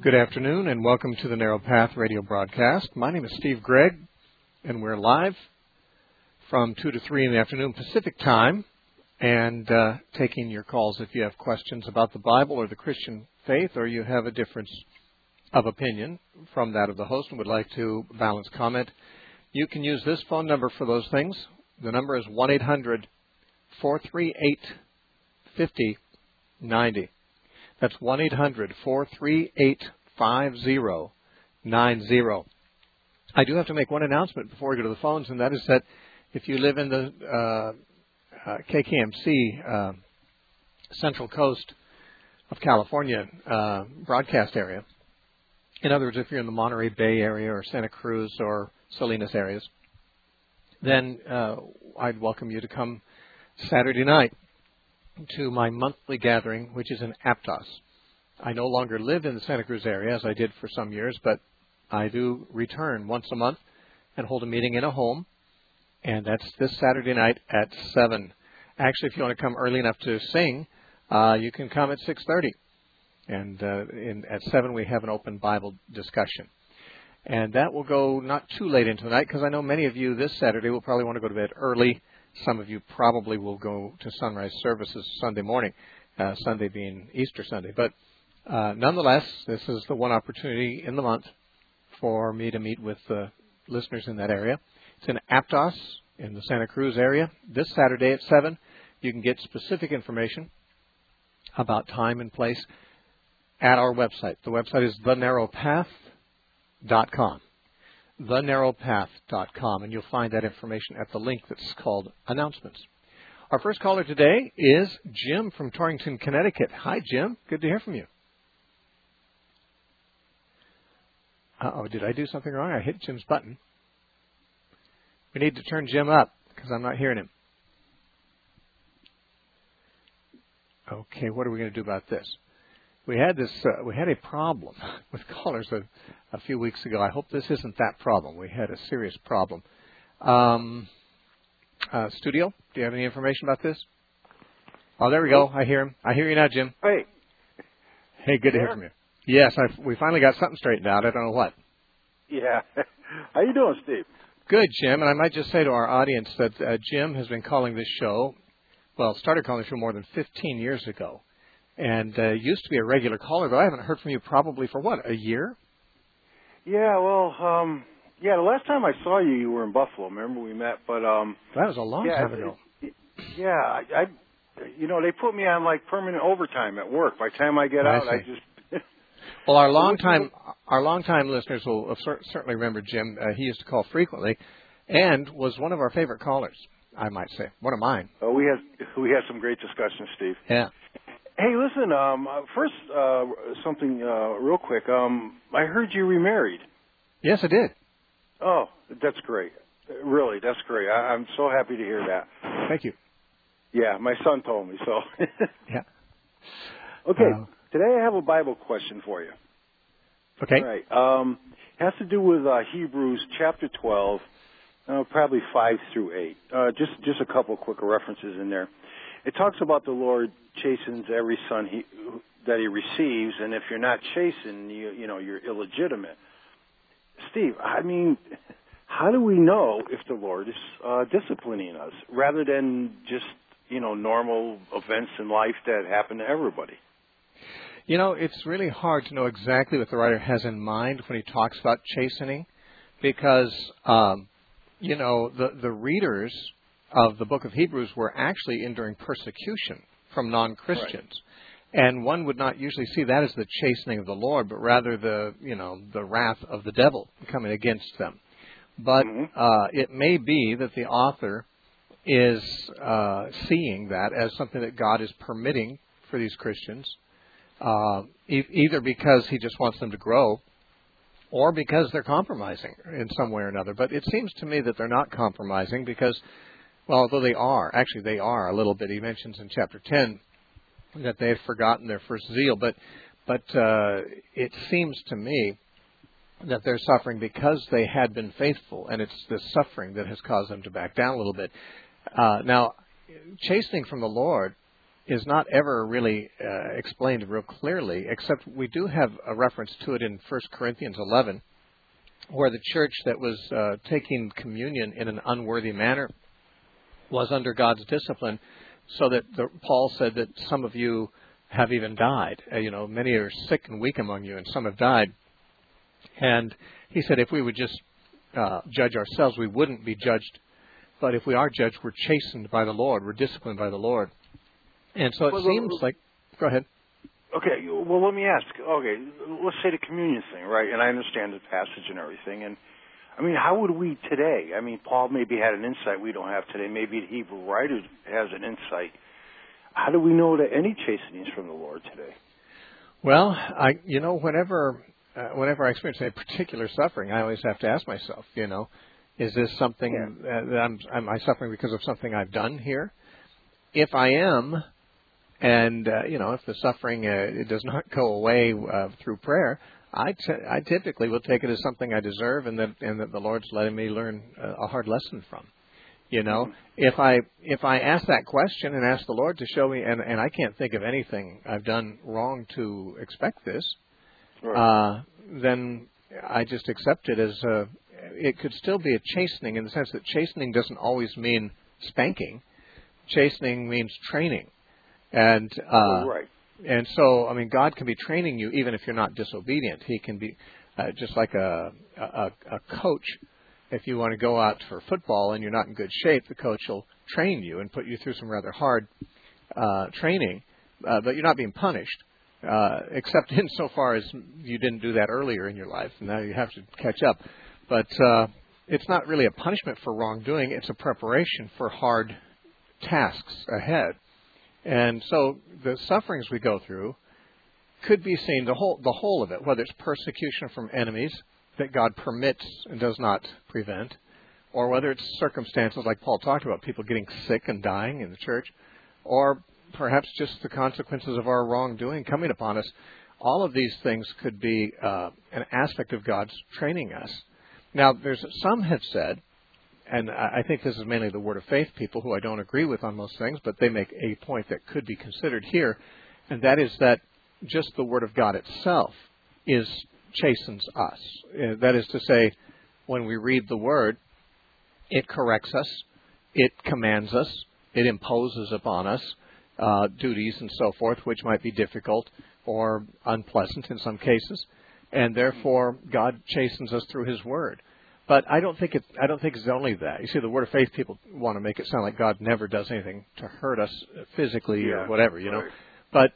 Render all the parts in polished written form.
Good afternoon and welcome to the Narrow Path radio broadcast. My name is Steve Gregg and we're live from 2 to 3 in the afternoon Pacific time and taking your calls if you have questions about the Bible or the Christian faith or you have a difference of opinion from that of the host and would like to balance comment. You can use this phone number for those things. The number is 1-800-438-5090. That's 1-800-438-5090. I do have to make one announcement before we go to the phones, and that is that if you live in the KKMC Central Coast of California broadcast area, in other words, if you're in the Monterey Bay area or Santa Cruz or Salinas areas, then I'd welcome you to come Saturday night to my monthly gathering, which is in Aptos. I no longer live in the Santa Cruz area, as I did for some years, but I do return once a month and hold a meeting in a home, and that's this Saturday night at 7. Actually, if you want to come early enough to sing, you can come at 6:30. And at 7, we have an open Bible discussion. And that will go not too late into the night, because I know many of you this Saturday will probably want to go to bed early. Some of you probably will go to sunrise services Sunday morning, Sunday being Easter Sunday. But nonetheless, this is the one opportunity in the month for me to meet with listeners in that area. It's in Aptos in the Santa Cruz area. This Saturday at 7, you can get specific information about time and place at our website. The website is thenarrowpath.com. thenarrowpath.com, and you'll find that information at the link that's called Announcements. Our first caller today is Jim from Torrington, Connecticut. Hi, Jim. Good to hear from you. Uh-oh, did I do something wrong? I hit Jim's button. We need to turn Jim up because I'm not hearing him. Okay, what are we going to do about this? We had a problem with callers a few weeks ago. I hope this isn't that problem. We had a serious problem. Studio, do you have any information about this? Oh, there we go. I hear him. I hear you now, Jim. Hey. Hey, good to hear from you. Yes, we finally got something straightened out. I don't know what. Yeah. How you doing, Steve? Good, Jim. And I might just say to our audience that Jim has been calling this show, started calling this show more than 15 years ago. And used to be a regular caller, but I haven't heard from you probably for, a year? Yeah, the last time I saw you, you were in Buffalo. Remember we met? But that was a long time ago. Yeah, they put me on like permanent overtime at work. By the time I get out, I just. Well, our longtime listeners will certainly remember Jim. He used to call frequently, and was one of our favorite callers. I might say one of mine. Oh, we had some great discussions, Steve. Yeah. Hey, listen. First, something real quick. I heard you remarried. Yes, I did. Oh, that's great. Really, that's great. I'm so happy to hear that. Thank you. Yeah, my son told me so. Yeah. Okay. Today I have a Bible question for you. Okay. All right. Has to do with Hebrews chapter 12, probably 5 through 8. Just a couple quick references in there. It talks about the Lord chastens every son that he receives, and if you're not chastened, you're illegitimate. Steve, I mean, how do we know if the Lord is disciplining us rather than just normal events in life that happen to everybody? It's really hard to know exactly what the writer has in mind when he talks about chastening, because the readers of the book of Hebrews were actually enduring persecution from non-Christians. Right. And one would not usually see that as the chastening of the Lord, but rather the wrath of the devil coming against them. But it may be that the author is seeing that as something that God is permitting for these Christians, either because he just wants them to grow or because they're compromising in some way or another. But it seems to me that they're not compromising because, although they are a little bit. He mentions in chapter 10 that they had forgotten their first zeal. But it seems to me that they're suffering because they had been faithful, and it's the suffering that has caused them to back down a little bit. Now, chastening from the Lord is not ever really explained real clearly, except we do have a reference to it in 1 Corinthians 11, where the church that was taking communion in an unworthy manner was under God's discipline, so that Paul said that some of you have even died. Many are sick and weak among you, and some have died. And he said if we would just judge ourselves, we wouldn't be judged. But if we are judged, we're chastened by the Lord. We're disciplined by the Lord. And so it seems like... Go ahead. Okay, well, let me ask. Okay, let's say the communion thing, right? And I understand the passage and everything. And, I mean, how would we today? I mean, Paul maybe had an insight we don't have today. Maybe the Hebrew writer has an insight. How do we know that any chastening is from the Lord today? Well, whenever I experience a particular suffering, I always have to ask myself, is this something that am I suffering because of something I've done here? If I am, and if the suffering it does not go away through prayer, I typically will take it as something I deserve, and that the Lord's letting me learn a hard lesson from. If I ask that question and ask the Lord to show me, and I can't think of anything I've done wrong to expect this, right. Then I just accept it as it could still be a chastening, in the sense that chastening doesn't always mean spanking. Chastening means training. And right. And so, I mean, God can be training you even if you're not disobedient. He can be just like a coach. If you want to go out for football and you're not in good shape, the coach will train you and put you through some rather hard training, but you're not being punished, except insofar as you didn't do that earlier in your life, and now you have to catch up. But it's not really a punishment for wrongdoing. It's a preparation for hard tasks ahead. And so the sufferings we go through could be seen, the whole of it, whether it's persecution from enemies that God permits and does not prevent, or whether it's circumstances like Paul talked about, people getting sick and dying in the church, or perhaps just the consequences of our wrongdoing coming upon us. All of these things could be an aspect of God's training us. Now, some have said, and I think this is mainly the Word of Faith people who I don't agree with on most things, but they make a point that could be considered here, and that is that just the Word of God itself chastens us. That is to say, when we read the Word, it corrects us, it commands us, it imposes upon us duties and so forth, which might be difficult or unpleasant in some cases, and therefore God chastens us through His Word. But I don't think it's only that. You see, the Word of Faith people want to make it sound like God never does anything to hurt us physically or whatever, Right. But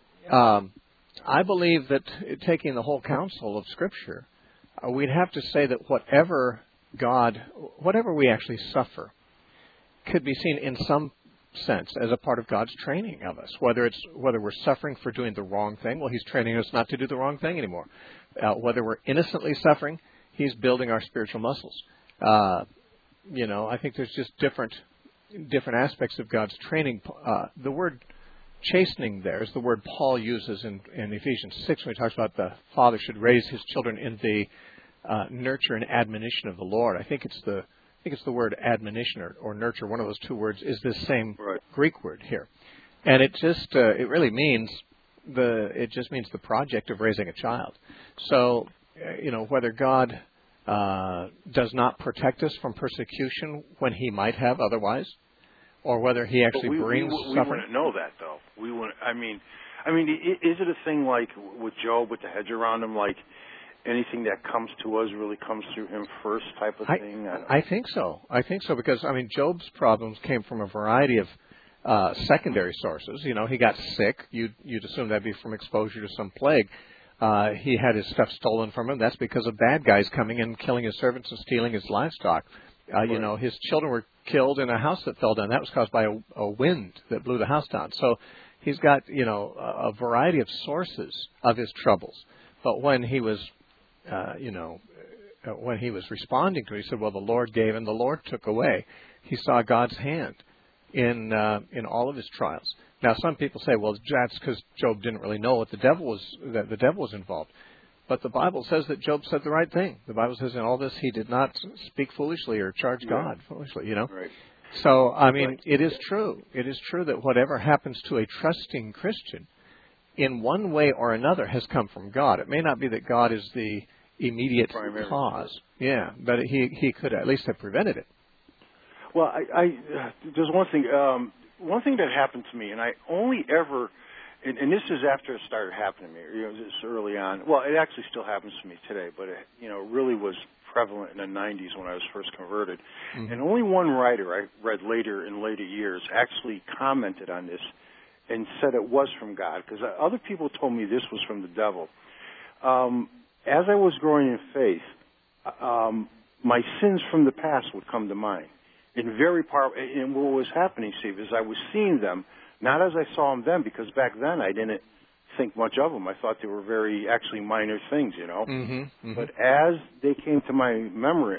I believe that taking the whole counsel of Scripture, we'd have to say that whatever we actually suffer, could be seen in some sense as a part of God's training of us. Whether we're suffering for doing the wrong thing, well, He's training us not to do the wrong thing anymore. Whether we're innocently suffering, He's building our spiritual muscles. I think there's just different aspects of God's training. The word chastening there is the word Paul uses in Ephesians 6 when he talks about the father should raise his children in the nurture and admonition of the Lord. I think it's the word admonition or nurture. One of those two words is this same Greek word here, and it really means the project of raising a child. So whether God does not protect us from persecution when He might have otherwise, or whether He actually brings suffering. We wouldn't know that, though. We wouldn't. I mean, is it a thing like with Job, with the hedge around him, like anything that comes to us really comes through him first, type of thing? I think so. Because Job's problems came from a variety of secondary sources. He got sick. You'd assume that'd be from exposure to some plague. He had his stuff stolen from him. That's because of bad guys coming in, killing his servants and stealing his livestock. His children were killed in a house that fell down. That was caused by a wind that blew the house down. So he's got, a variety of sources of his troubles. But when he was, responding to it, he said, well, the Lord gave and the Lord took away. He saw God's hand in all of his trials. Now, some people say, well, that's because Job didn't really know that the devil was involved. But the Bible says that Job said the right thing. The Bible says in all this he did not speak foolishly or charge God foolishly, Right. So, I mean, it is true. It is true that whatever happens to a trusting Christian, in one way or another, has come from God. It may not be that God is the immediate cause, but he could at least have prevented it. Well, there's one thing. One thing that happened to me, and I only ever, and this is after it started happening to me. This early on. Well, it actually still happens to me today, but it, really was prevalent in the 90s when I was first converted. Mm-hmm. And only one writer I read in later years actually commented on this and said it was from God, because other people told me this was from the devil. As I was growing in faith, my sins from the past would come to mind. And what was happening, Steve, is I was seeing them, not as I saw them then, because back then I didn't think much of them. I thought they were very actually minor things, Mm-hmm, mm-hmm. But as they came to my memory,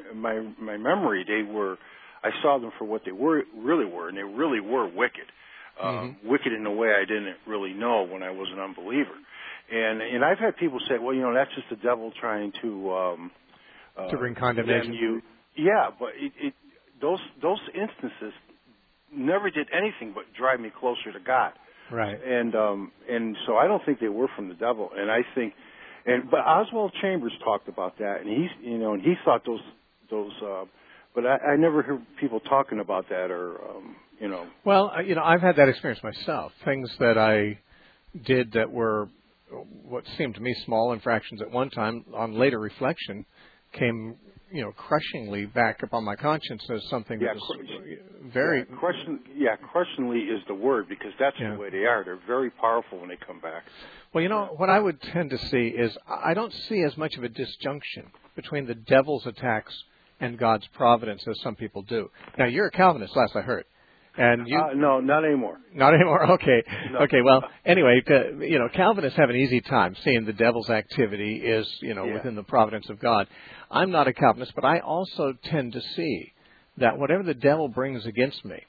I saw them for what they really were, and they really were wicked. Wicked in a way I didn't really know when I was an unbeliever. And I've had people say, well, that's just the devil trying to bring condemnation. You. Yeah, but those instances never did anything but drive me closer to God. Right. And so I don't think they were from the devil. And I think, but Oswald Chambers talked about that, and he thought those. But I never heard people talking about that, or Well, I've had that experience myself. Things that I did that were what seemed to me small infractions at one time, on later reflection, came crushingly back upon my conscience as something that was very... crushingly is the word, because that's the way they are. They're very powerful when they come back. Well, what I would tend to see is I don't see as much of a disjunction between the devil's attacks and God's providence as some people do. Now, you're a Calvinist, last I heard. And you... no, not anymore. Not anymore? Okay. No. Okay, well, anyway, Calvinists have an easy time seeing the devil's activity is, within the providence of God. I'm not a Calvinist, but I also tend to see that whatever the devil brings against me,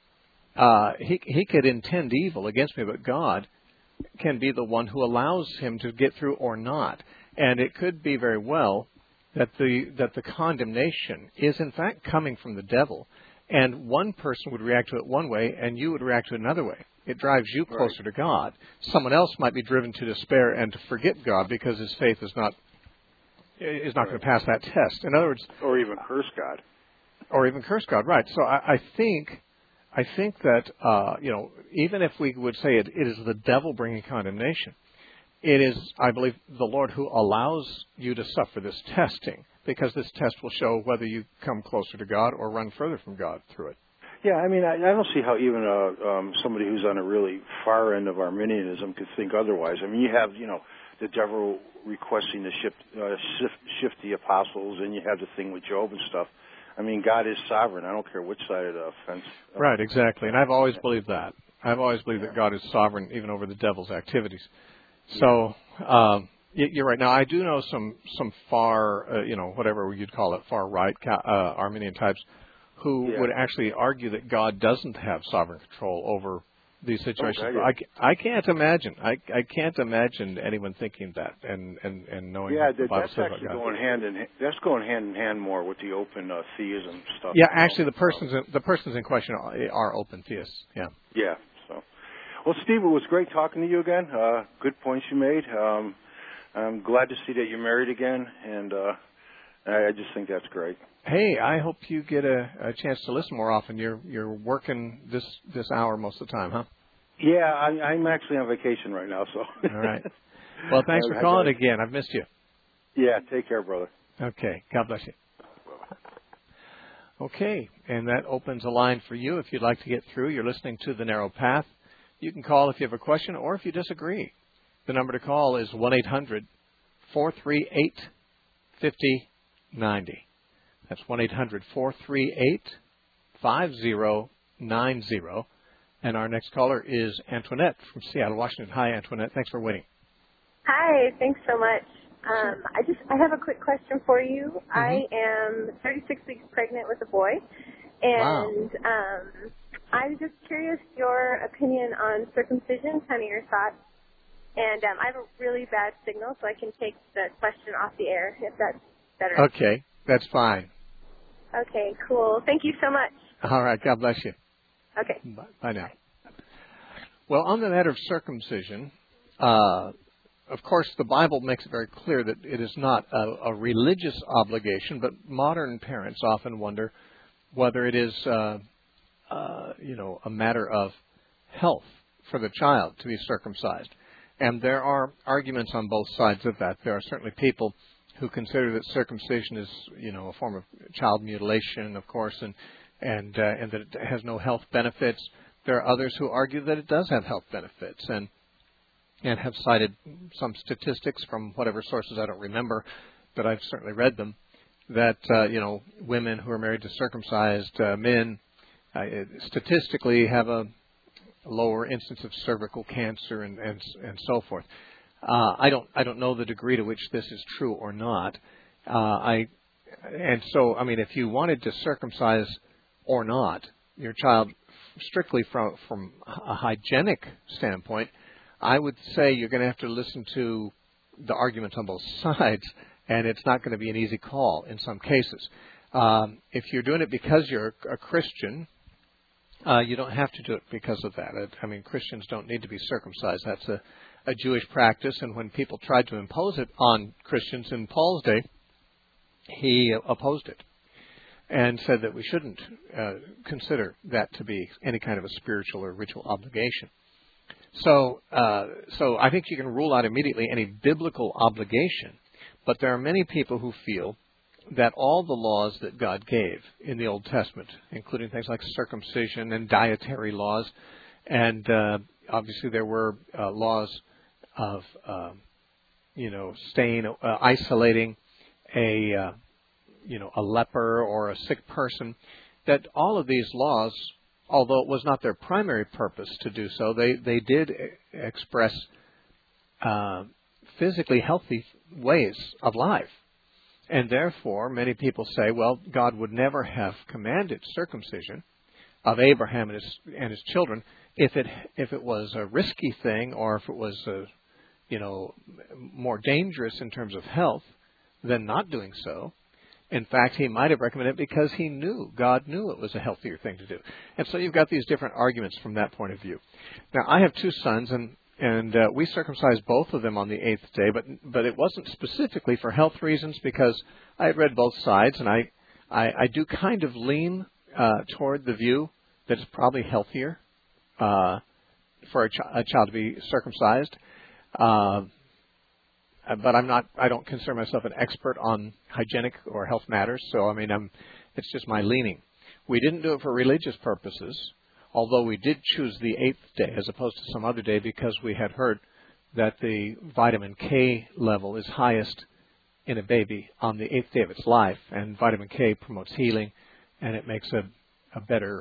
he could intend evil against me, but God can be the one who allows him to get through or not. And it could be very well that the condemnation is in fact coming from the devil. And one person would react to it one way, and you would react to it another way. It drives you closer to God. Someone else might be driven to despair and to forget God because his faith is not going to pass that test. In other words, or even curse God. Or even curse God, right? So I think that even if we would say it is the devil bringing condemnation, it is, I believe, the Lord who allows you to suffer this testing, because this test will show whether you come closer to God or run further from God through it. Yeah, I mean, I don't see how even somebody who's on a really far end of Arminianism could think otherwise. I mean, you have, the devil requesting to shift the apostles, and you have the thing with Job and stuff. I mean, God is sovereign. I don't care which side of the fence. Right, exactly. And I've always believed that. I've always believed that God is sovereign even over the devil's activities. So, you're right. Now, I do know some far, whatever you'd call it, far right Arminian types who would actually argue that God doesn't have sovereign control over these situations. Okay, I can't imagine. I can't imagine anyone thinking that and knowing. Yeah, the Bible that's says actually about God. That's going hand in hand more with the open theism stuff. Yeah, actually, the persons in question are open theists. Yeah. Yeah. So, well, Steve, it was great talking to you again. Good points you made. I'm glad to see that you're married again, and I just think that's great. Hey, I hope you get a chance to listen more often. You're working this hour most of the time, huh? Yeah, I'm actually on vacation right now, so. All right. Well, thanks for calling again. I've missed you. Yeah, take care, brother. Okay. God bless you. Okay, and that opens a line for you if you'd like to get through. You're listening to The Narrow Path. You can call if you have a question or if you disagree. The number to call is 1-800-438-5090. That's 1-800-438-5090. And our next caller is Antoinette from Seattle, Washington. Hi, Antoinette. Thanks for waiting. Hi. Thanks so much. I have a quick question for you. Mm-hmm. I am 36 weeks pregnant with a boy, and I was just curious your opinion on circumcision, kind of your thoughts. And I have a really bad signal, so I can take the question off the air if that's better. Okay, that's fine. Okay, cool. Thank you so much. All right, God bless you. Okay. Bye now. Well, on the matter of circumcision, of course, the Bible makes it very clear that it is not a religious obligation, but modern parents often wonder whether it is, a matter of health for the child to be circumcised. And there are arguments on both sides of that. There are certainly people who consider that circumcision is, a form of child mutilation, of course, and that it has no health benefits. There are others who argue that it does have health benefits, and have cited some statistics from whatever sources I don't remember, but I've certainly read them, that, women who are married to circumcised men statistically have a lower instance of cervical cancer and so forth. I don't know the degree to which this is true or not. If you wanted to circumcise or not your child strictly from a hygienic standpoint, I would say you're going to have to listen to the arguments on both sides, and it's not going to be an easy call in some cases. If you're doing it because you're a Christian, you don't have to do it because of that. Christians don't need to be circumcised. That's a Jewish practice, and when people tried to impose it on Christians in Paul's day, he opposed it and said that we shouldn't consider that to be any kind of a spiritual or ritual obligation. So I think you can rule out immediately any biblical obligation, but there are many people who feel that all the laws that God gave in the Old Testament, including things like circumcision and dietary laws, and obviously there were laws of, isolating a leper or a sick person, that all of these laws, although it was not their primary purpose to do so, they did express physically healthy ways of life. And therefore, many people say, well, God would never have commanded circumcision of Abraham and his children if it was a risky thing, or if it was more dangerous in terms of health than not doing so. In fact, he might have recommended it because God knew it was a healthier thing to do. And so you've got these different arguments from that point of view. Now, I have two sons, and we circumcised both of them on the 8th day, but it wasn't specifically for health reasons, because I had read both sides, and I do kind of lean toward the view that it's probably healthier for a child to be circumcised. But I don't consider myself an expert on hygienic or health matters, so it's just my leaning. We didn't do it for religious purposes, although we did choose the 8th day as opposed to some other day, because we had heard that the vitamin K level is highest in a baby on the 8th day of its life, and vitamin K promotes healing, and it makes a better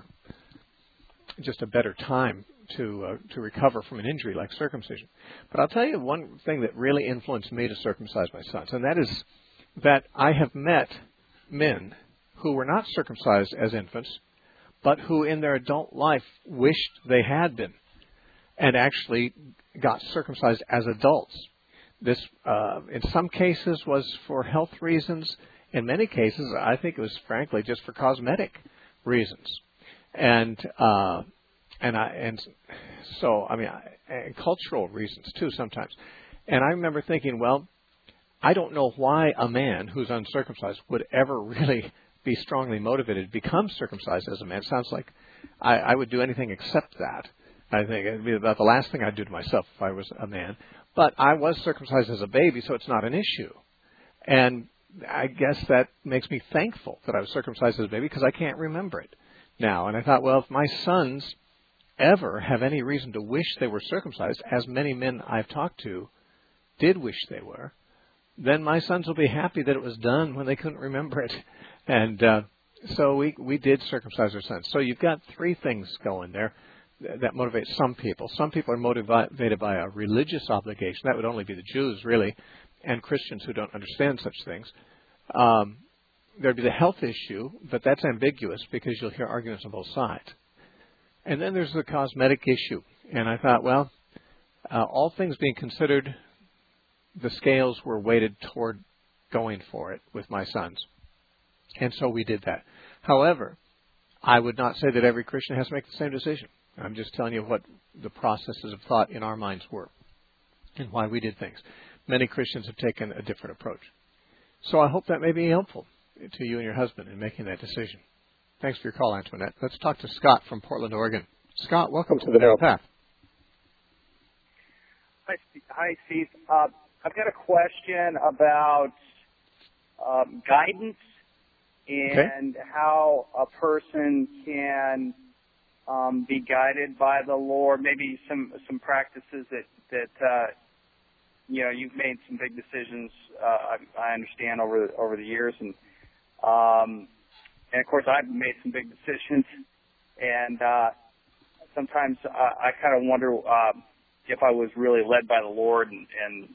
time to recover from an injury like circumcision. But I'll tell you one thing that really influenced me to circumcise my sons, and that is that I have met men who were not circumcised as infants, but who in their adult life wished they had been, and actually got circumcised as adults. This, in some cases, was for health reasons. In many cases, I think it was frankly just for cosmetic reasons. And cultural reasons too sometimes. And I remember thinking, well, I don't know why a man who's uncircumcised would ever really be strongly motivated to become circumcised as a man. It sounds like I would do anything except that. I think it'd be about the last thing I'd do to myself if I was a man. But I was circumcised as a baby, so it's not an issue. And I guess that makes me thankful that I was circumcised as a baby, because I can't remember it now. And I thought, well, if my sons ever have any reason to wish they were circumcised, as many men I've talked to did wish they were, then my sons will be happy that it was done when they couldn't remember it. And so we did circumcise our sons. So you've got three things going there that motivate some people. Some people are motivated by a religious obligation. That would only be the Jews, really, and Christians who don't understand such things. There'd be the health issue, but that's ambiguous because you'll hear arguments on both sides. And then there's the cosmetic issue. And I thought, well, all things being considered, the scales were weighted toward going for it with my sons. And so we did that. However, I would not say that every Christian has to make the same decision. I'm just telling you what the processes of thought in our minds were and why we did things. Many Christians have taken a different approach. So I hope that may be helpful to you and your husband in making that decision. Thanks for your call, Antoinette. Let's talk to Scott from Portland, Oregon. Scott, welcome to the Narrow Path. Hi, Steve. I've got a question about guidance and how a person can be guided by the Lord. Maybe some practices that you've made some big decisions. I understand over the years, and of course I've made some big decisions, and sometimes I kind of wonder if I was really led by the Lord and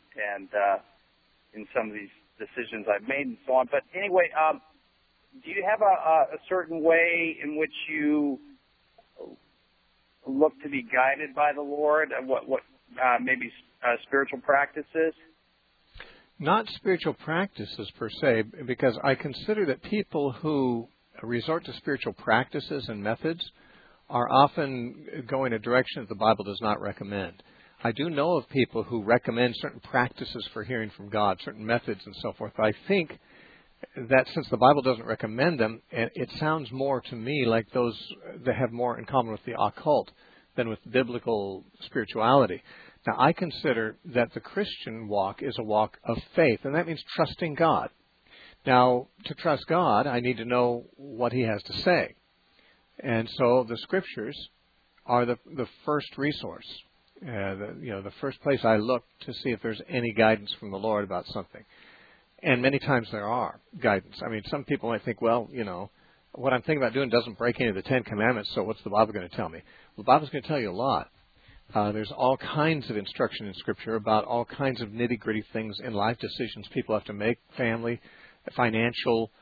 in some of these decisions I've made and so on. But anyway, do you have a certain way in which you look to be guided by the Lord? What maybe spiritual practices? Not spiritual practices per se, because I consider that people who resort to spiritual practices and methods are often going a direction that the Bible does not recommend. I do know of people who recommend certain practices for hearing from God, certain methods and so forth. But I think that since the Bible doesn't recommend them, it sounds more to me like those that have more in common with the occult than with biblical spirituality. Now, I consider that the Christian walk is a walk of faith, and that means trusting God. Now, to trust God, I need to know what He has to say. And so the Scriptures are the first resource. The first place I look to see if there's any guidance from the Lord about something. And many times there are guidance. I mean, some people might think, well, what I'm thinking about doing doesn't break any of the Ten Commandments, so what's the Bible going to tell me? Well, the Bible's going to tell you a lot. There's all kinds of instruction in Scripture about all kinds of nitty-gritty things in life decisions people have to make, family, financial,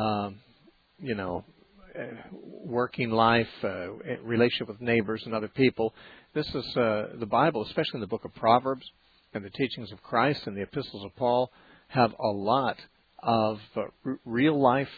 working life, relationship with neighbors and other people. This is the Bible, especially in the book of Proverbs and the teachings of Christ and the epistles of Paul, have a lot of real life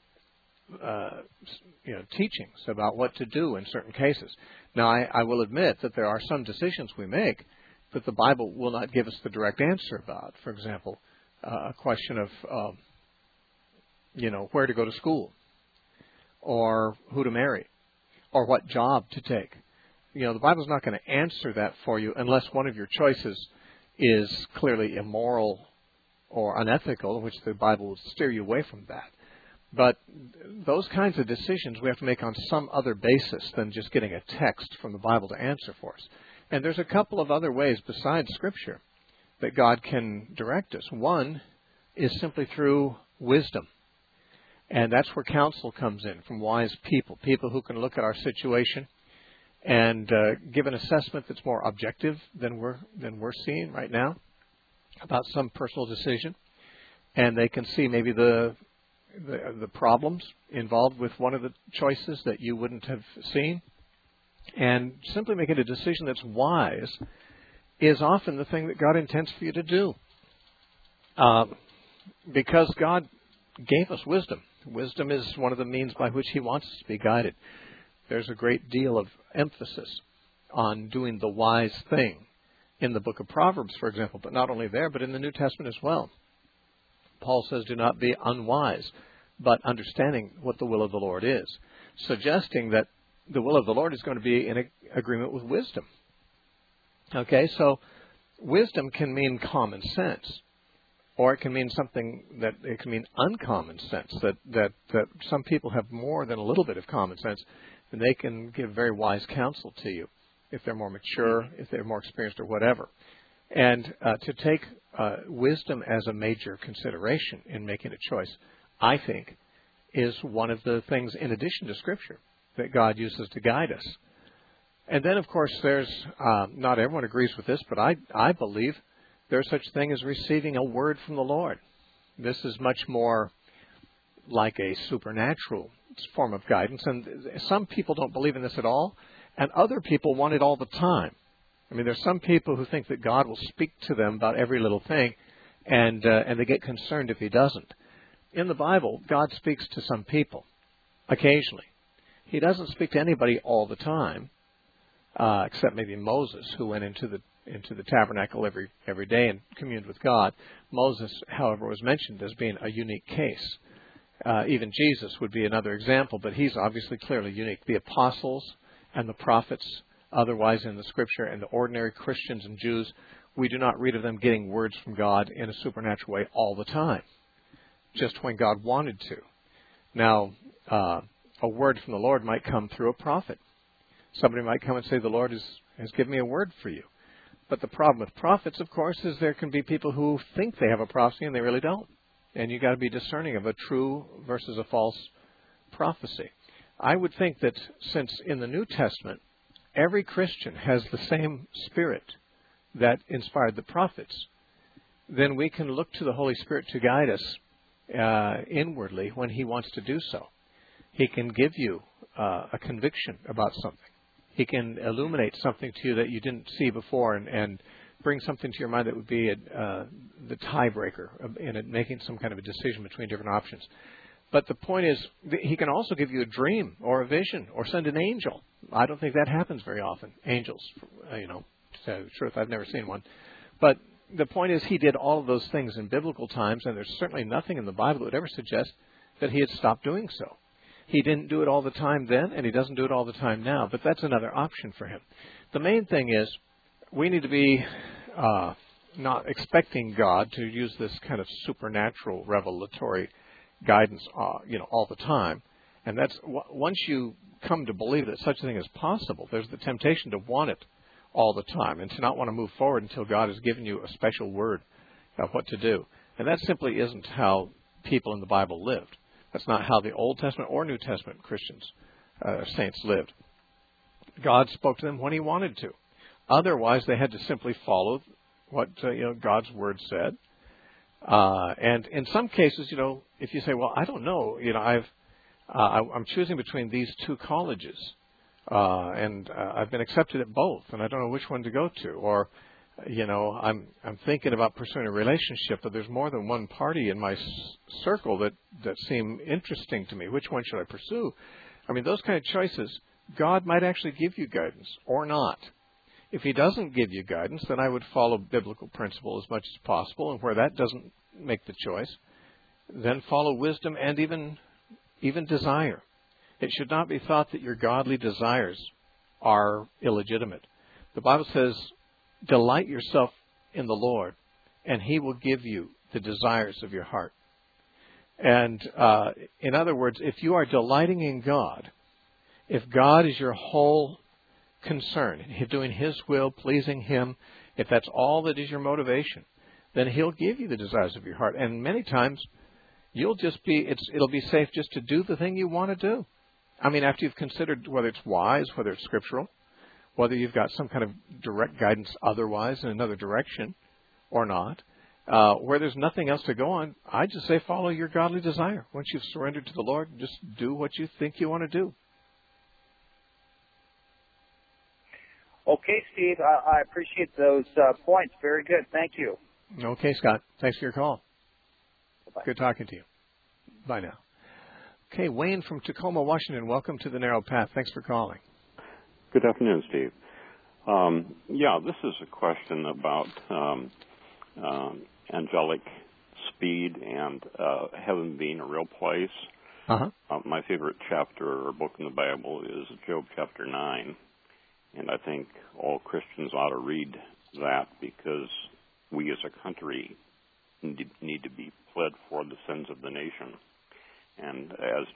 teachings about what to do in certain cases. Now, I will admit that there are some decisions we make that the Bible will not give us the direct answer about. For example, a question of where to go to school, or who to marry, or what job to take. The Bible's not going to answer that for you unless one of your choices is clearly immoral or unethical, which the Bible will steer you away from that. But those kinds of decisions we have to make on some other basis than just getting a text from the Bible to answer for us. And there's a couple of other ways besides Scripture that God can direct us. One is simply through wisdom. And that's where counsel comes in, from wise people who can look at our situation and give an assessment that's more objective than we're seeing right now about some personal decision. And they can see maybe the problems involved with one of the choices that you wouldn't have seen. And simply making a decision that's wise is often the thing that God intends for you to do. Because God gave us wisdom. Wisdom is one of the means by which He wants us to be guided. There's a great deal of emphasis on doing the wise thing in the book of Proverbs, for example, but not only there, but in the New Testament as well. Paul says, do not be unwise, but understanding what the will of the Lord is, suggesting that the will of the Lord is going to be in agreement with wisdom. Okay, so wisdom can mean common sense, or it can mean something that it can mean uncommon sense, that some people have more than a little bit of common sense, and they can give very wise counsel to you if they're more mature, if they're more experienced, or whatever. And to take wisdom as a major consideration in making a choice, I think, is one of the things, in addition to Scripture, that God uses to guide us. And then, of course, there's, not everyone agrees with this, but I believe there's such thing as receiving a word from the Lord. This is much more like a supernatural form of guidance. And some people don't believe in this at all, and other people want it all the time. I mean, there's some people who think that God will speak to them about every little thing, and they get concerned if He doesn't. In the Bible, God speaks to some people occasionally. He doesn't speak to anybody all the time, except maybe Moses, who went into the tabernacle every day and communed with God. Moses, however, was mentioned as being a unique case. Even Jesus would be another example, but he's obviously clearly unique. The apostles and the prophets, otherwise in the Scripture, and the ordinary Christians and Jews, we do not read of them getting words from God in a supernatural way all the time, just when God wanted to. Now, a word from the Lord might come through a prophet. Somebody might come and say, the Lord has given me a word for you. But the problem with prophets, of course, is there can be people who think they have a prophecy and they really don't. And you've got to be discerning of a true versus a false prophecy. I would think that since in the New Testament, every Christian has the same Spirit that inspired the prophets, then we can look to the Holy Spirit to guide us inwardly when He wants to do so. He can give you a conviction about something. He can illuminate something to you that you didn't see before and bring something to your mind that would be the tiebreaker in making some kind of a decision between different options. But the point is, He can also give you a dream or a vision or send an angel. I don't think that happens very often. Angels, to tell you the truth, I've never seen one. But the point is, He did all of those things in biblical times, and there's certainly nothing in the Bible that would ever suggest that He had stopped doing so. He didn't do it all the time then, and He doesn't do it all the time now, but that's another option for Him. The main thing is, we need to be not expecting God to use this kind of supernatural revelatory guidance, all the time. And that's once you come to believe that such a thing is possible, there's the temptation to want it all the time and to not want to move forward until God has given you a special word of what to do. And that simply isn't how people in the Bible lived. That's not how the Old Testament or New Testament Christians, saints lived. God spoke to them when He wanted to. Otherwise, they had to simply follow what God's Word said. And in some cases, if you say, "Well, I don't know," I'm choosing between these two colleges, and I've been accepted at both, and I don't know which one to go to, or I'm thinking about pursuing a relationship, but there's more than one party in my circle that seem interesting to me. Which one should I pursue? I mean, those kind of choices, God might actually give you guidance or not. If He doesn't give you guidance, then I would follow biblical principle as much as possible, and where that doesn't make the choice, then follow wisdom and even desire. It should not be thought that your godly desires are illegitimate. The Bible says, delight yourself in the Lord, and He will give you the desires of your heart. And in other words, if you are delighting in God, if God is your whole concern, doing His will, pleasing Him, if that's all that is your motivation, then He'll give you the desires of your heart. And many times, it'll be safe just to do the thing you want to do. I mean, after you've considered whether it's wise, whether it's scriptural, whether you've got some kind of direct guidance otherwise in another direction or not, where there's nothing else to go on, I just say follow your godly desire. Once you've surrendered to the Lord, just do what you think you want to do. Okay, Steve, I appreciate those points. Very good. Thank you. Okay, Scott. Thanks for your call. Bye-bye. Good talking to you. Bye now. Okay, Wayne from Tacoma, Washington. Welcome to the Narrow Path. Thanks for calling. Good afternoon, Steve. This is a question about angelic speed and heaven being a real place. Uh-huh. My favorite chapter or book in the Bible is Job chapter 9. And I think all Christians ought to read that because we as a country need to be pled for the sins of the nation. And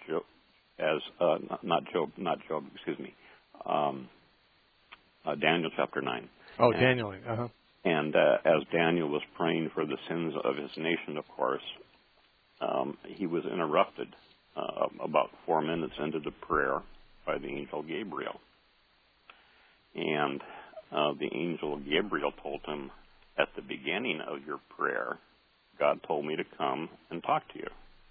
Daniel chapter 9. Oh, Daniel. Uh-huh. And as Daniel was praying for the sins of his nation, of course, he was interrupted about 4 minutes into the prayer by the angel Gabriel. And the angel Gabriel told him, at the beginning of your prayer, God told me to come and talk to you.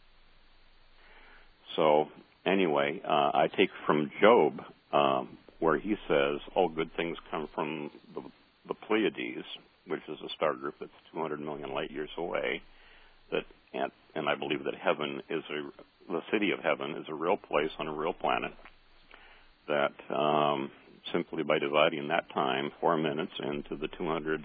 So anyway, I take from Job, where he says, all good things come from the Pleiades, which is a star group that's 200 million light years away, and I believe that heaven is the city of heaven is a real place on a real planet. that simply by dividing that time, 4 minutes, into the 200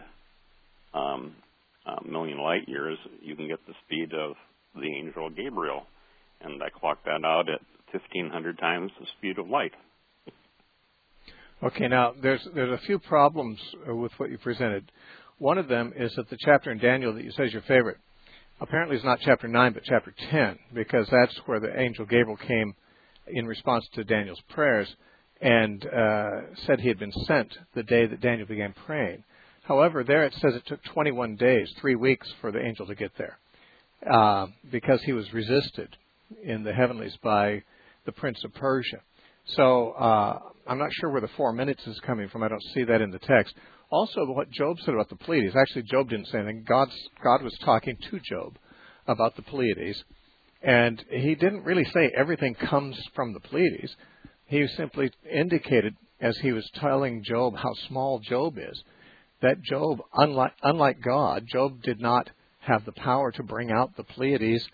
million light years, you can get the speed of the angel Gabriel. And I clocked that out at 1,500 times the speed of light. Okay, now there's a few problems with what you presented. One of them is that the chapter in Daniel that you say is your favorite apparently is not chapter 9 but chapter 10, because that's where the angel Gabriel came in response to Daniel's prayers and said he had been sent the day that Daniel began praying. However, there it says it took 21 days, 3 weeks, for the angel to get there because he was resisted in the heavenlies by the prince of Persia. So I'm not sure where the 4 minutes is coming from. I don't see that in the text. Also, what Job said about the Pleiades, actually Job didn't say anything. God was talking to Job about the Pleiades, and he didn't really say everything comes from the Pleiades. He simply indicated, as he was telling Job how small Job is, that Job, unlike God, Job did not have the power to bring out the Pleiades,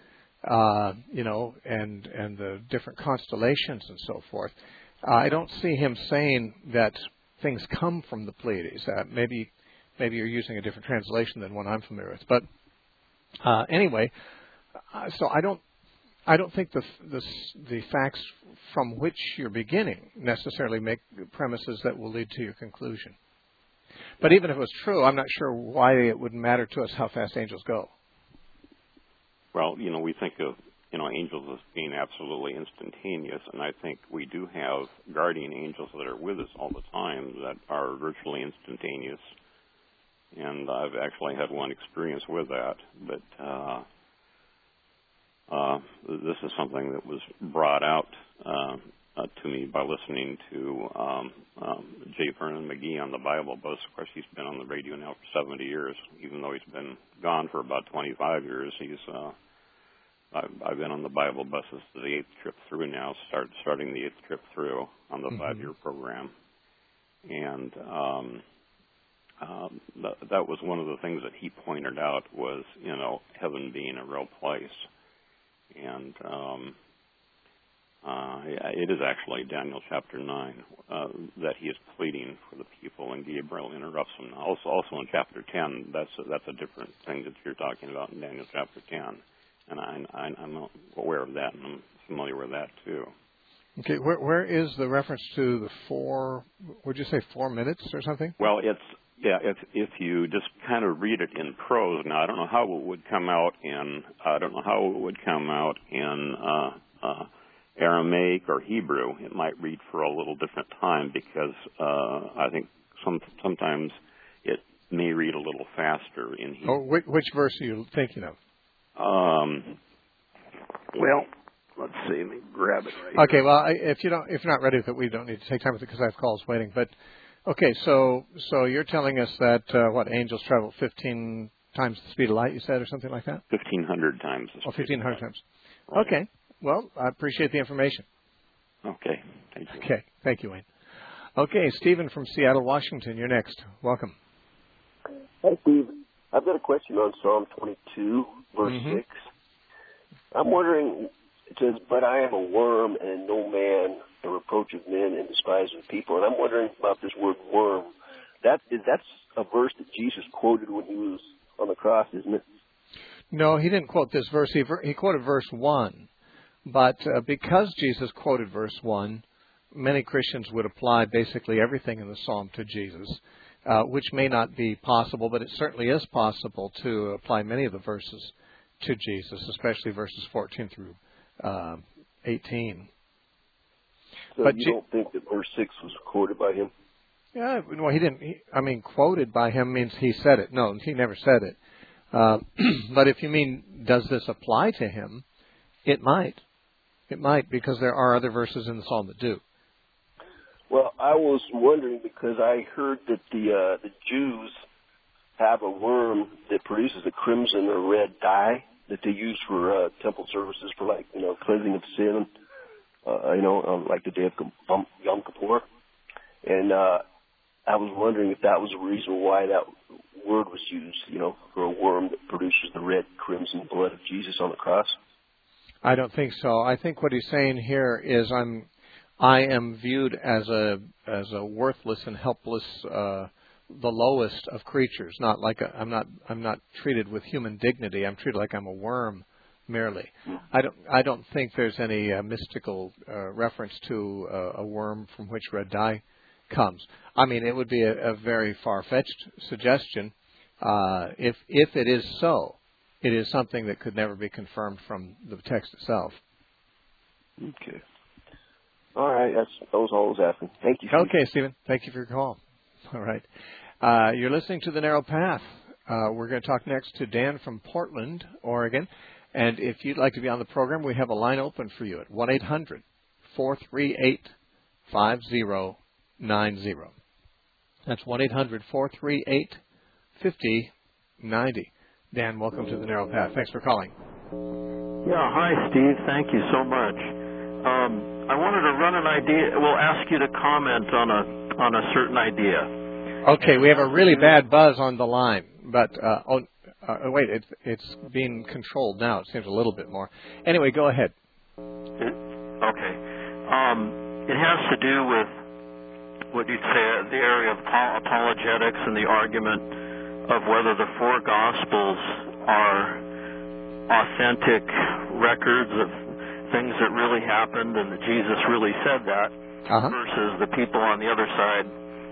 and the different constellations and so forth. I don't see him saying that things come from the Pleiades. Maybe you're using a different translation than one I'm familiar with. But anyway, so I don't think the facts from which you're beginning necessarily make premises that will lead to your conclusion. But even if it was true, I'm not sure why it would matter to us how fast angels go. Well, we think of angels as being absolutely instantaneous, and I think we do have guardian angels that are with us all the time that are virtually instantaneous. And I've actually had one experience with that, but this is something that was brought out to me by listening to J. Vernon McGee on the Bible Bus. Of course, he's been on the radio now for 70 years, even though he's been gone for about 25 years. I've been on the Bible buses to the 8th trip through now, starting the 8th trip through on the 5-year program. And that was one of the things that he pointed out was, heaven being a real place. And it is actually Daniel chapter 9 that he is pleading for the people, and Gabriel interrupts him. Also in chapter 10, that's a different thing that you're talking about in Daniel chapter 10. And I'm aware of that, and I'm familiar with that too. Okay, where is the reference to the 4? Would you say 4 minutes or something? Well, if you just kind of read it in prose. Now, I don't know how it would come out in Aramaic or Hebrew. It might read for a little different time because I think sometimes it may read a little faster in Hebrew. Oh, which verse are you thinking of? Well, let's see. Let me grab it right Okay, well, if you're not ready with it, we don't need to take time with it because I have calls waiting. But okay, so you're telling us that angels travel 15 times the speed of light, you said, or something like that? 1,500 times the speed. 1,500 times. Right. Okay. Well, I appreciate the information. Okay. Thank you. Okay. Thank you, Wayne. Okay, Stephen from Seattle, Washington, you're next. Welcome. Hi, Steve. I've got a question on Psalm 22, verse 6. I'm wondering, it says, "But I am a worm and no man, a reproach of men and despised of people." And I'm wondering about this word worm. That's a verse that Jesus quoted when he was on the cross, isn't it? No, he didn't quote this verse. He quoted verse 1. But because Jesus quoted verse 1, many Christians would apply basically everything in the psalm to Jesus, which may not be possible, but it certainly is possible to apply many of the verses to Jesus, especially verses 14 through 18. So but you don't think that verse 6 was quoted by him? Yeah, well, he didn't. Quoted by him means he said it. No, he never said it. But if you mean, does this apply to him? It might. It might, because there are other verses in the psalm that do. Well, I was wondering because I heard that the Jews have a worm that produces a crimson or red dye that they use for temple services for cleansing of sin, on like the day of Yom Kippur. And I was wondering if that was the reason why that word was used, for a worm that produces the red crimson blood of Jesus on the cross. I don't think so. I think what he's saying here is I am viewed as a worthless and helpless, the lowest of creatures. I'm not treated with human dignity. I'm treated like I'm a worm merely. I don't think there's any mystical reference to a worm from which red dye comes. I mean, it would be a very far-fetched suggestion. If it is so, it is something that could never be confirmed from the text itself. Okay. All right. That was all I was asking. Thank you, Steve. Okay, Stephen. Thank you for your call. All right. You're listening to The Narrow Path. We're going to talk next to Dan from Portland, Oregon. And if you'd like to be on the program, we have a line open for you at 1-800-438-5090. That's 1-800-438-5090. Dan, welcome to The Narrow Path. Thanks for calling. Yeah, hi, Steve. Thank you so much. I wanted to run an idea. We'll ask you to comment on a certain idea. Okay, we have a really bad buzz on the line, but wait, it's being controlled now. It seems a little bit more. Anyway, go ahead. Okay. It has to do with what you'd say the area of apologetics and the argument of whether the four Gospels are authentic records of things that really happened and that Jesus really said that, versus the people on the other side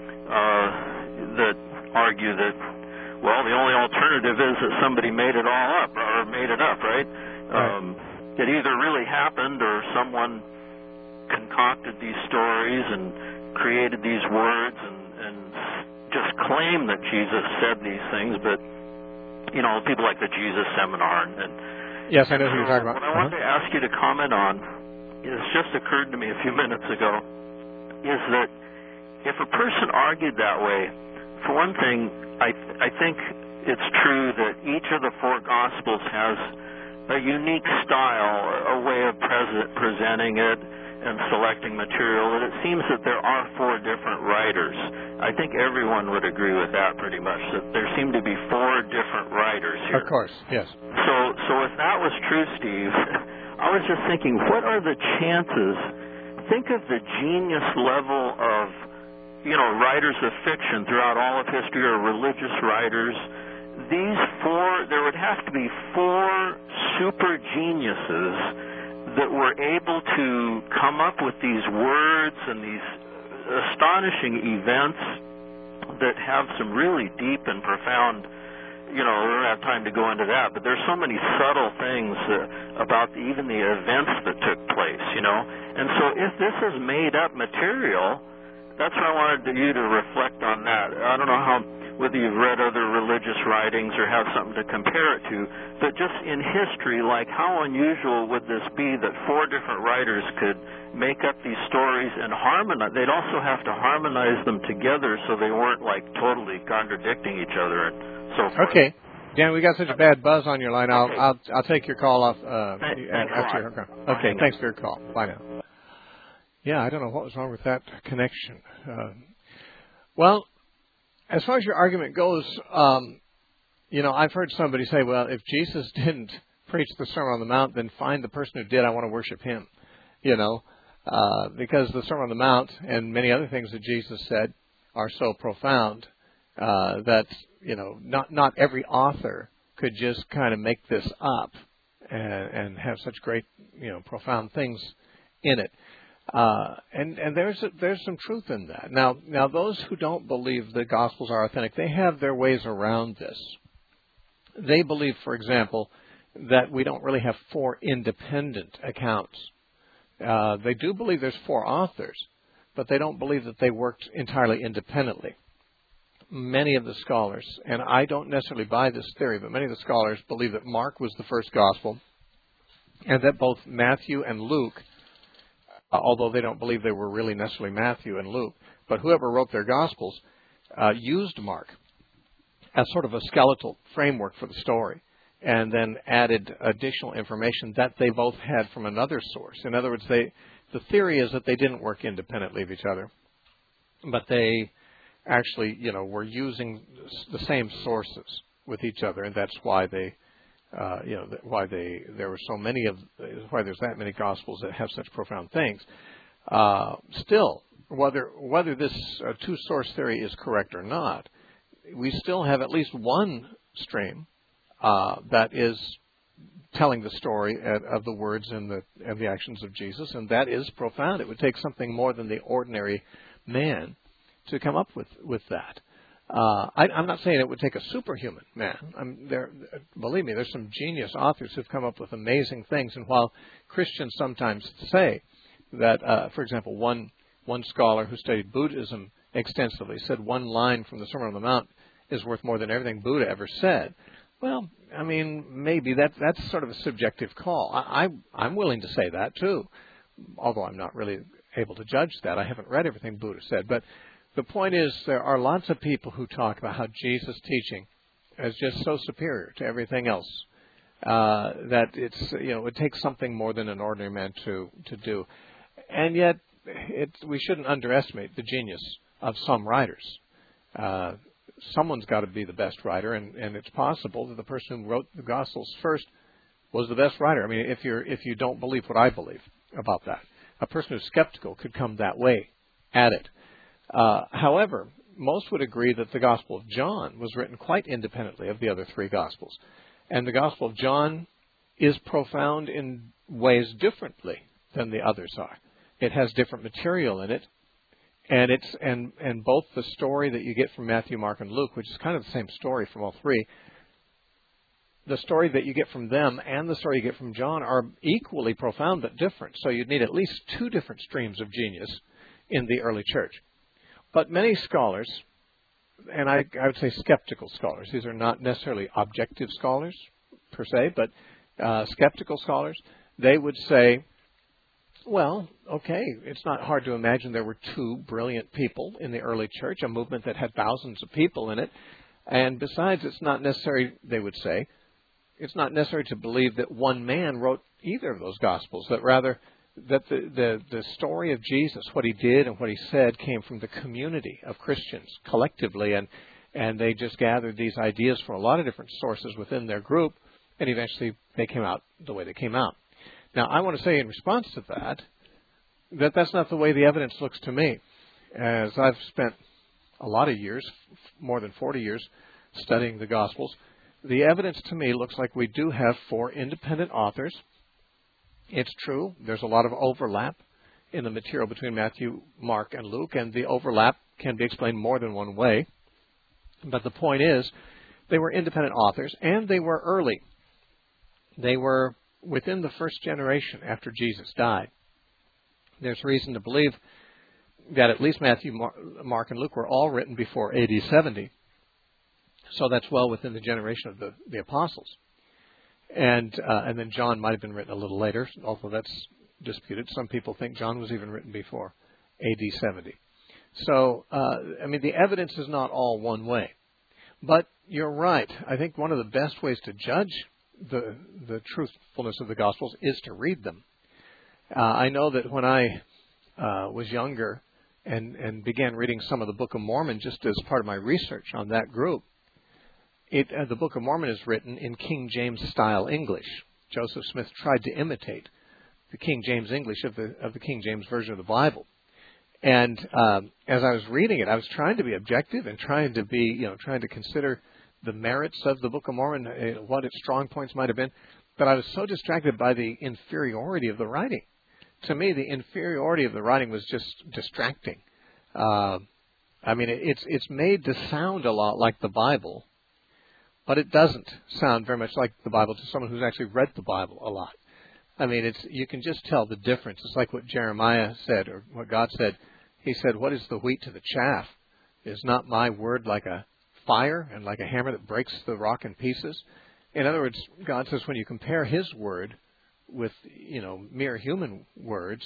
that argue that, well, the only alternative is that somebody made it all up or made it up, right? It either really happened or someone concocted these stories and created these words and just claimed that Jesus said these things, but, you know, people like the Jesus Seminar and yes, I know who you're talking about. What I wanted to ask you to comment on, it's just occurred to me a few minutes ago, is that if a person argued that way, for one thing, I think it's true that each of the four Gospels has a unique style, a way of presenting it and selecting material, and it seems that there are four different writers. I think everyone would agree with that pretty much, that there seem to be four different writers here. Of course, yes. So if that was true, Steve, I was just thinking, what are the chances? Think of the genius level of, you know, writers of fiction throughout all of history or religious writers. These four, there would have to be four super geniuses that were able to come up with these words and these astonishing events that have some really deep and profound, you know, we don't have time to go into that, but there's so many subtle things about even the events that took place, you know. And so if this is made up material, that's what I wanted you to reflect on that. I don't know whether you've read other religious writings or have something to compare it to, but just in history, like how unusual would this be that four different writers could make up these stories and harmonize? They'd also have to harmonize them together so they weren't like totally contradicting each other and so forth. Okay. Dan, we got such a bad buzz on your line. I'll take your call off after your call. Okay, thanks for your call. Bye now. Yeah, I don't know what was wrong with that connection. Well, as far as your argument goes, you know, I've heard somebody say, well, if Jesus didn't preach the Sermon on the Mount, then find the person who did. I want to worship him, you know, because the Sermon on the Mount and many other things that Jesus said are so profound that, you know, not every author could just kind of make this up and have such great, you know, profound things in it. And there's some truth in that. Now those who don't believe the Gospels are authentic, they have their ways around this. They believe, for example, that we don't really have four independent accounts. They do believe there's four authors, but they don't believe that they worked entirely independently. Many of the scholars, and I don't necessarily buy this theory, but many of the scholars believe that Mark was the first Gospel, and that both Matthew and Luke, although they don't believe they were really necessarily Matthew and Luke, but whoever wrote their Gospels used Mark as sort of a skeletal framework for the story, and then added additional information that they both had from another source. In other words, the theory is that they didn't work independently of each other, but they actually, you know, were using the same sources with each other, and that's why they, you know, why there were so many why there's that many Gospels that have such profound things. Still, whether this two-source theory is correct or not, we still have at least one stream that is telling the story of the words and the actions of Jesus, and that is profound. It would take something more than the ordinary man to come up with that. I'm not saying it would take a superhuman man. Believe me, there's some genius authors who've come up with amazing things. And while Christians sometimes say that, for example, one scholar who studied Buddhism extensively said one line from the Sermon on the Mount is worth more than everything Buddha ever said. Well, I mean, maybe that's sort of a subjective call. I'm willing to say that too, although I'm not really able to judge that. I haven't read everything Buddha said, but the point is, there are lots of people who talk about how Jesus' teaching is just so superior to everything else that it would take something more than an ordinary man to do. And yet, we shouldn't underestimate the genius of some writers. Someone's got to be the best writer, and it's possible that the person who wrote the Gospels first was the best writer. I mean, if you don't believe what I believe about that, a person who's skeptical could come that way at it. However, most would agree that the Gospel of John was written quite independently of the other three Gospels. And the Gospel of John is profound in ways differently than the others are. It has different material in it, and both the story that you get from Matthew, Mark, and Luke, which is kind of the same story from all three, the story that you get from them and the story you get from John are equally profound but different. So you'd need at least two different streams of genius in the early church. But many scholars, and I would say skeptical scholars, these are not necessarily objective scholars per se, but skeptical scholars, they would say, well, okay, it's not hard to imagine there were two brilliant people in the early church, a movement that had thousands of people in it. And besides, it's not necessary, they would say, it's not necessary to believe that one man wrote either of those Gospels, that rather that the story of Jesus, what he did and what he said, came from the community of Christians collectively, and they just gathered these ideas from a lot of different sources within their group, and eventually they came out the way they came out. Now, I want to say in response to that that's not the way the evidence looks to me. As I've spent a lot of years, more than 40 years, studying the Gospels, the evidence to me looks like we do have four independent authors. It's true, there's a lot of overlap in the material between Matthew, Mark, and Luke, and the overlap can be explained more than one way. But the point is, they were independent authors, and they were early. They were within the first generation after Jesus died. There's reason to believe that at least Matthew, Mark, and Luke were all written before AD 70. So that's well within the generation of the apostles. And then John might have been written a little later, although that's disputed. Some people think John was even written before AD 70. So, the evidence is not all one way. But you're right. I think one of the best ways to judge the truthfulness of the Gospels is to read them. I know that when I was younger and began reading some of the Book of Mormon just as part of my research on that group, the Book of Mormon is written in King James style English. Joseph Smith tried to imitate the King James English of the King James version of the Bible. And as I was reading it, I was trying to be objective and trying to consider the merits of the Book of Mormon, what its strong points might have been. But I was so distracted by the inferiority of the writing. To me, the inferiority of the writing was just distracting. It's made to sound a lot like the Bible, but it doesn't sound very much like the Bible to someone who's actually read the Bible a lot. You can just tell the difference. It's like what Jeremiah said, or what God said. He said, "What is the wheat to the chaff? Is not my word like a fire and like a hammer that breaks the rock in pieces?" In other words, God says when you compare His word with mere human words,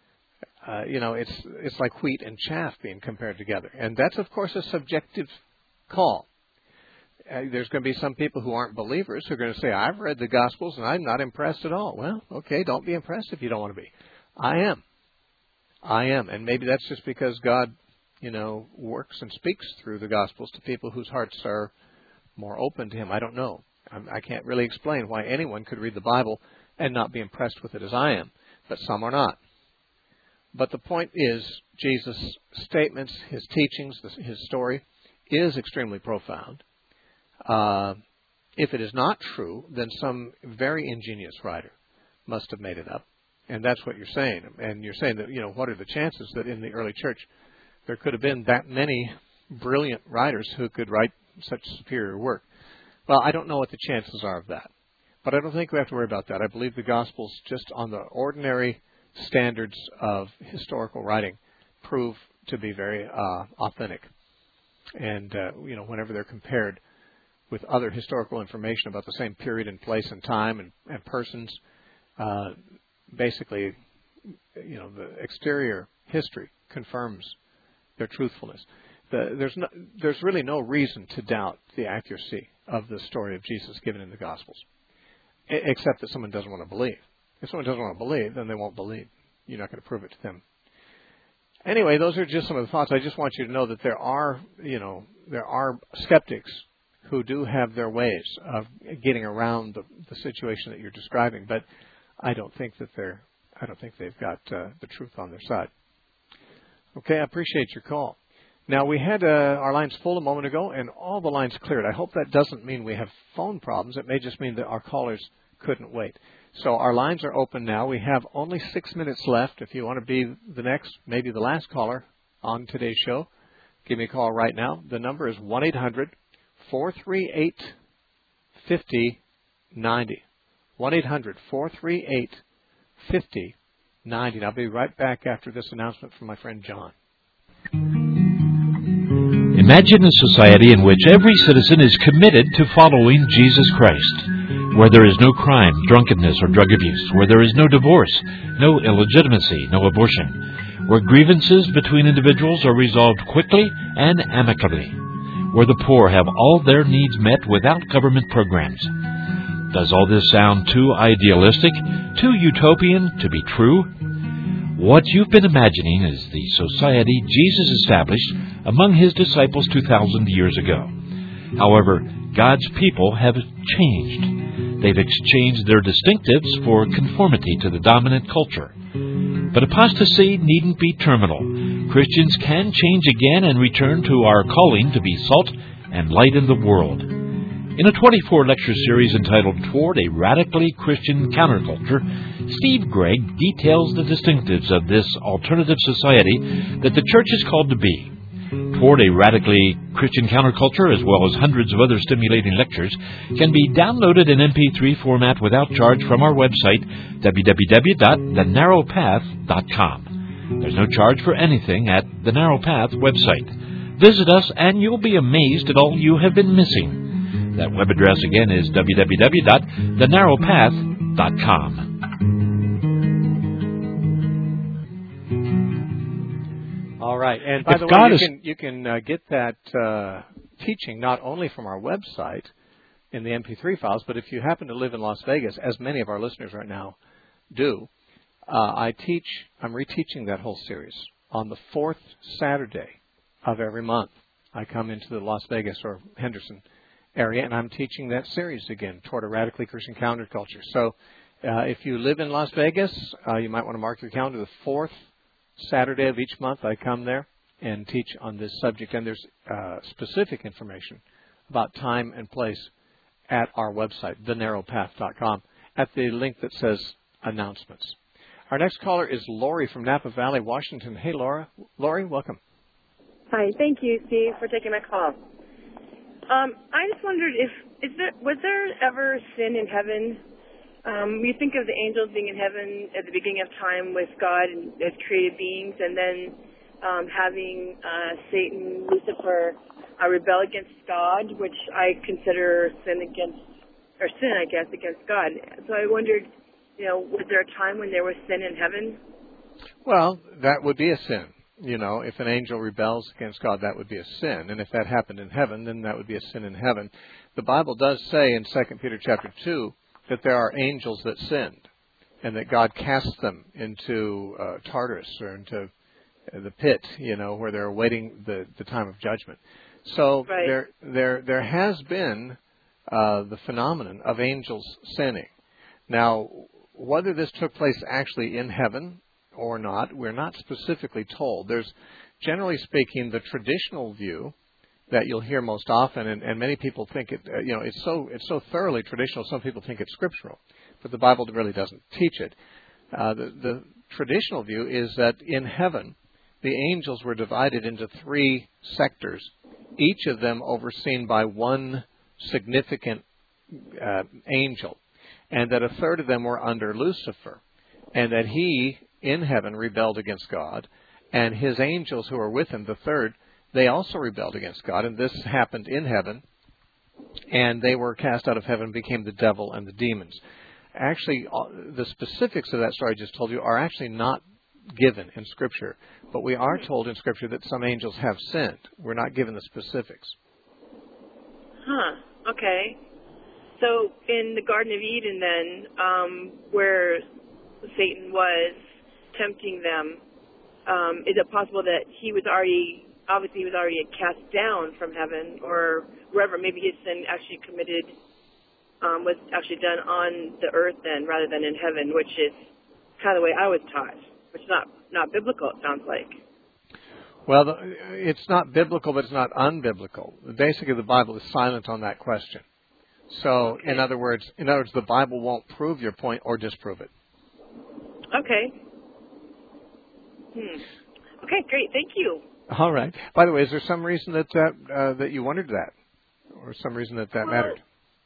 it's like wheat and chaff being compared together, and that's of course a subjective call. There's going to be some people who aren't believers who are going to say, "I've read the Gospels and I'm not impressed at all." Well, okay, don't be impressed if you don't want to be. I am, and maybe that's just because God, works and speaks through the Gospels to people whose hearts are more open to Him. I don't know. I can't really explain why anyone could read the Bible and not be impressed with it as I am, but some are not. But the point is, Jesus' statements, his teachings, his story is extremely profound. If it is not true, then some very ingenious writer must have made it up. And that's what you're saying. And you're saying that, what are the chances that in the early church there could have been that many brilliant writers who could write such superior work? Well, I don't know what the chances are of that. But I don't think we have to worry about that. I believe the Gospels, just on the ordinary standards of historical writing, prove to be very authentic. And, whenever they're compared with other historical information about the same period and place and time and persons, basically, the exterior history confirms their truthfulness. There's really no reason to doubt the accuracy of the story of Jesus given in the Gospels, except that someone doesn't want to believe. If someone doesn't want to believe, then they won't believe. You're not going to prove it to them. Anyway, those are just some of the thoughts. I just want you to know that there are skeptics who do have their ways of getting around the situation that you're describing, but I don't think they've got the truth on their side. Okay, I appreciate your call. Now, we had our lines full a moment ago, and all the lines cleared. I hope that doesn't mean we have phone problems. It may just mean that our callers couldn't wait. So our lines are open now. We have only 6 minutes left. If you want to be the next, maybe the last caller on today's show, give me a call right now. The number is 1-800-438-5090. 1-800-438-5090. I'll be right back after this announcement from my friend John. Imagine a society in which every citizen is committed to following Jesus Christ, where there is no crime, drunkenness, or drug abuse, where there is no divorce, no illegitimacy, no abortion, where grievances between individuals are resolved quickly and amicably, where the poor have all their needs met without government programs. Does all this sound too idealistic, too utopian to be true? What you've been imagining is the society Jesus established among his disciples 2,000 years ago. However, God's people have changed. They've exchanged their distinctives for conformity to the dominant culture. But apostasy needn't be terminal. Christians can change again and return to our calling to be salt and light in the world. In a 24-lecture series entitled Toward a Radically Christian Counterculture, Steve Gregg details the distinctives of this alternative society that the church is called to be. Toward a Radically Christian Counterculture, as well as hundreds of other stimulating lectures, can be downloaded in MP3 format without charge from our website, www.thenarrowpath.com. There's no charge for anything at the Narrow Path website. Visit us and you'll be amazed at all you have been missing. That web address again is www.thenarrowpath.com. All right. And by the way, you can get that teaching not only from our website in the MP3 files, but if you happen to live in Las Vegas, as many of our listeners right now do, I'm reteaching that whole series on the fourth Saturday of every month. I come into the Las Vegas or Henderson area, and I'm teaching that series again, Toward a Radically Christian Counterculture. So if you live in Las Vegas, you might want to mark your calendar. The fourth Saturday of each month, I come there and teach on this subject. And there's specific information about time and place at our website, thenarrowpath.com, at the link that says announcements. Our next caller is Lori from Napa Valley, Washington. Hey, Lori, welcome. Hi. Thank you, Steve, for taking my call. I just wondered was there ever sin in heaven? You think of the angels being in heaven at the beginning of time with God and as created beings, and then having Satan, Lucifer, rebel against God, which I consider sin, I guess, against God. So I wondered, was there a time when there was sin in heaven? Well, that would be a sin. If an angel rebels against God, that would be a sin. And if that happened in heaven, then that would be a sin in heaven. The Bible does say in 2 Peter chapter 2 that there are angels that sinned and that God cast them into Tartarus or into the pit, where they're awaiting the time of judgment. So right. there has been the phenomenon of angels sinning. Now, whether this took place actually in heaven or not, we're not specifically told. There's, generally speaking, the traditional view that you'll hear most often, and many people think it. It's so thoroughly traditional. Some people think it's scriptural, but the Bible really doesn't teach it. The traditional view is that in heaven, the angels were divided into 3 sectors, each of them overseen by one significant angel, and that a third of them were under Lucifer, and that he, in heaven, rebelled against God, and his angels who were with him, the third, they also rebelled against God, and this happened in heaven, and they were cast out of heaven and became the devil and the demons. Actually, the specifics of that story I just told you are actually not given in Scripture, but we are told in Scripture that some angels have sinned. We're not given the specifics. Okay. So in the Garden of Eden then, where Satan was tempting them, is it possible that he was already cast down from heaven or wherever? Maybe his sin actually committed was actually done on the earth then rather than in heaven, which is kind of the way I was taught, which is not biblical, it sounds like. Well, it's not biblical, but it's not unbiblical. Basically, the Bible is silent on that question. So, okay. in other words, the Bible won't prove your point or disprove it. Okay. Okay, great. Thank you. All right. By the way, is there some reason that you wondered that, or some reason that mattered?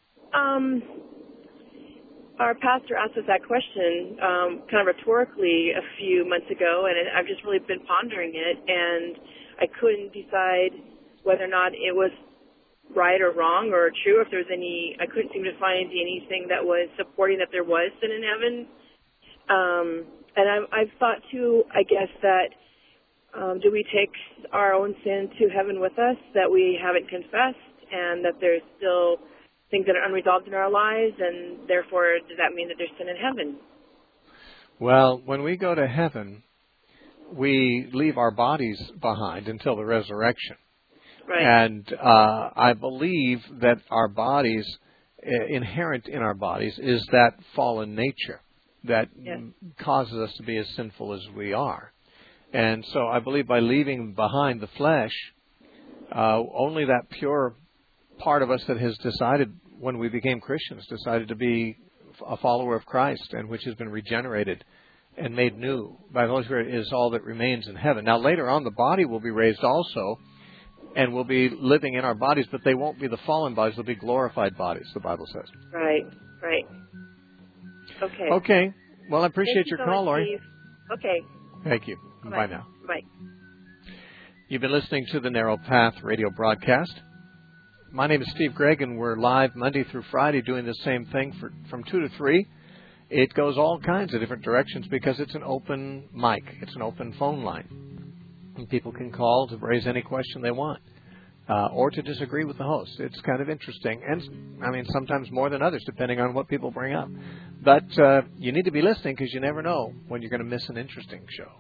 Our pastor asked us that question kind of rhetorically a few months ago, and I've just really been pondering it, and I couldn't decide whether or not it was right or wrong or true. If there was I couldn't seem to find anything that was supporting that there was sin in heaven. And I've thought too, I guess, that do we take our own sin to heaven with us that we haven't confessed, and that there's still things that are unresolved in our lives, and therefore does that mean that there's sin in heaven? Well, when we go to heaven, we leave our bodies behind until the resurrection. Right. And I believe that our bodies, inherent in our bodies, is that fallen nature that causes us to be as sinful as we are. And so I believe by leaving behind the flesh, only that pure part of us that has decided when we became Christians, decided to be a follower of Christ and which has been regenerated and made new by the Holy Spirit is all that remains in heaven. Now later on the body will be raised also and we'll be living in our bodies, but they won't be the fallen bodies, they'll be glorified bodies, the Bible says. Right. Okay. Okay. Well, I appreciate your call, Lori. Okay. Thank you. Bye now. Bye. You've been listening to the Narrow Path radio broadcast. My name is Steve Gregg, and we're live Monday through Friday doing the same thing from 2 to 3. It goes all kinds of different directions because it's an open mic. It's an open phone line. And people can call to raise any question they want or to disagree with the host. It's kind of interesting. And, I mean, sometimes more than others, depending on what people bring up. But you need to be listening because you never know when you're going to miss an interesting show.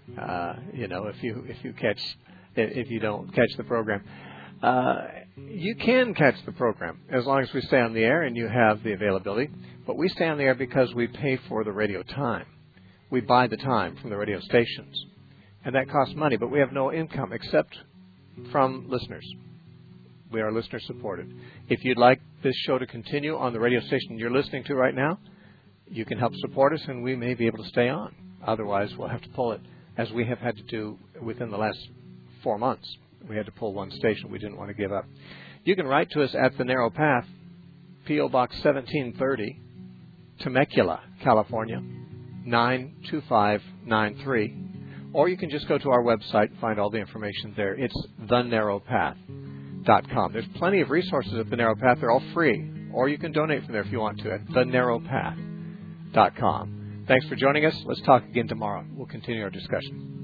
If you don't catch the program. You can catch the program as long as we stay on the air and you have the availability. But we stay on the air because we pay for the radio time. We buy the time from the radio stations. And that costs money, but we have no income except from listeners. We are listener supported. If you'd like this show to continue on the radio station you're listening to right now, you can help support us and we may be able to stay on. Otherwise, we'll have to pull it, as we have had to do within the last 4 months. We had to pull one station. We didn't want to give up. You can write to us at The Narrow Path, P.O. Box 1730, Temecula, California, 92593. Or you can just go to our website and find all the information there. It's thenarrowpath.com. There's plenty of resources at The Narrow Path. They're all free. Or you can donate from there if you want to at thenarrowpath.com. Thanks for joining us. Let's talk again tomorrow. We'll continue our discussion.